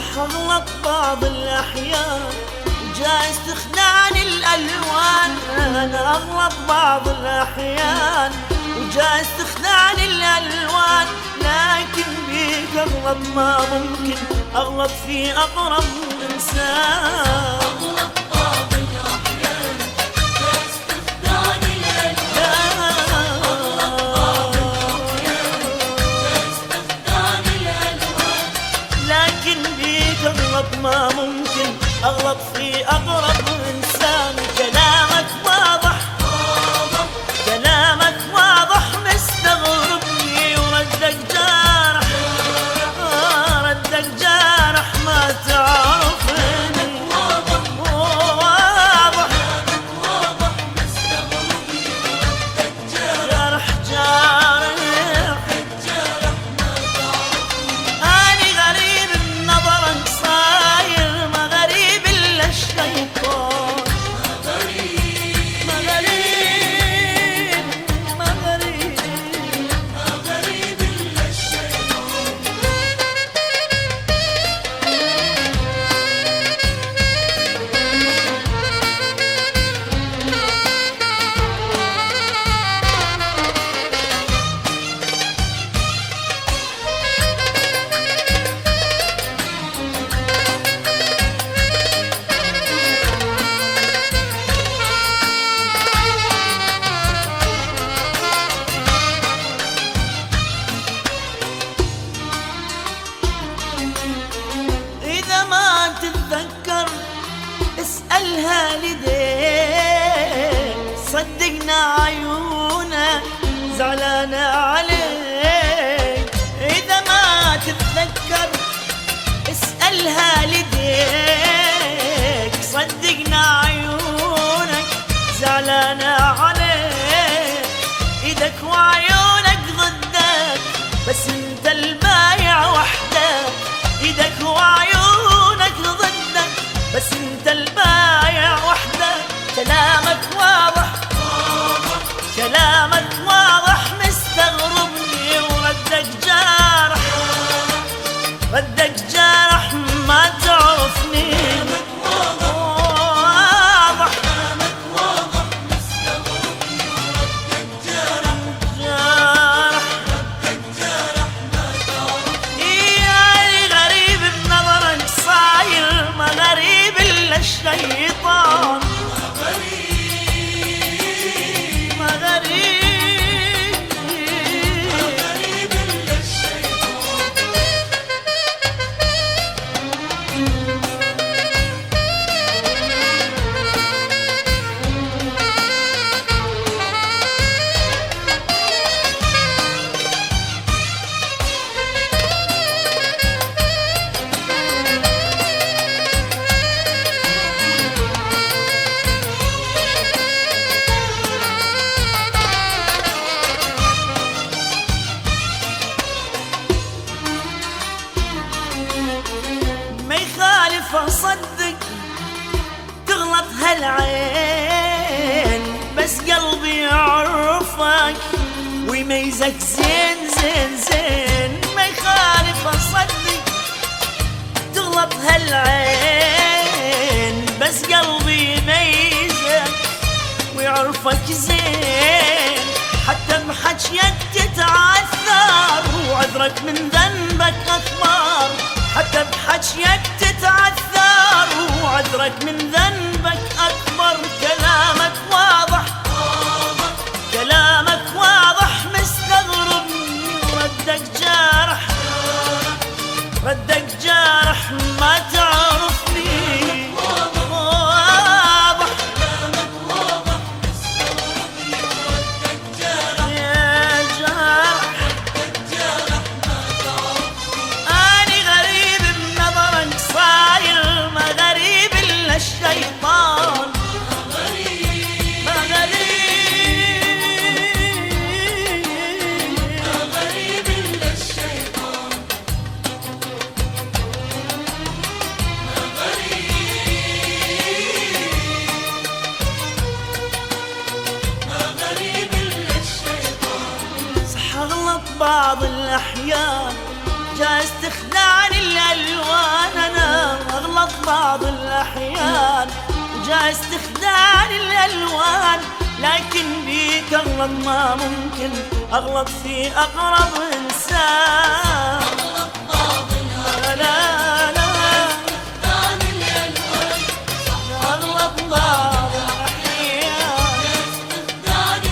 اغلط بعض الأحيان وجايز تخدعني الألوان. أنا أغلط بعض الأحيان وجايز تخدعني الألوان، لكن بيك أغلط ما ممكن أغلط في أقرب إنسان. أغلط بعض الأحيان جايز تخدعني الألوان، لكن بيك أغلط ما ممكن أغلط في أقرب إنسان. كلامك واضح كلامك واضح مستغربني، وردك جارح ردك جارح ما تعرفني. واضح مستغربني ردك جارح جارح. أني غريب بنظرك صاير، ما غريب إلا الشيطان. ما غريب ما غريب إلا الشيطان. إذا ما تتذكر اسألها لديك، صدقنا عيونك زعلانة عليك. إذا ما تتذكر اسألها لديك، صدقنا عيونك زعلانة عليك. إيدك وعيونك ضدك بس انت البايع وحدك. ايدك وعيونك ضدك بس انت البايع وحدك. كلامك واضح كلامك واضح مستغربني، وردك جارح ردك جارح ما تعرفني. واضح مستغربني ردك جارح جارح. يعني غريب بنظرك صاير، ما غريب إلا الشيطان. ما غريب إلا الشيطان. ما يخالف أصدق تغلط هالعين، بس قلبي يعرفك ويميزك زين زين زين. ما يخالف أصدق تغلط هالعين، بس قلبي يميزك ويعرفك زين. حتى بحجيك تتعثر وعذرك من ذنبك أكبر. حتى بحجيك تتعثر وعذرك من ذنبك أكبر. كلامك واضح كلامك واضح مستغربني، وردك جارح ردك جارح ما تعرفني. واضح يا جارح. أني غريب بنظرك صاير، ما غريب إلا الشيطان. ما غريب إلا الشيطان. غريب إلا الشيطان. صح أغلط بعض الأحيان جايز تخدعني الألوان، أنا أغلط بعض الأحيان، وجايز تخدعني الألوان، لكن بيك أغلط ما ممكن أغلط في أقرب إنسان. أغلط بعض لا لا لا ثاني الألوان، أغلط بعض الأحيان، ثاني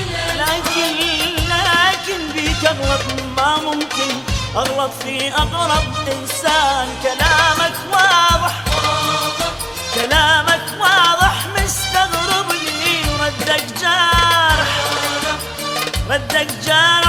لكن بيك أغلط ما ممكن أغلط في أقرب إنسان. كلامك واضح، كلامك واضح، مستغرب لي ردك جارح، ردك جارح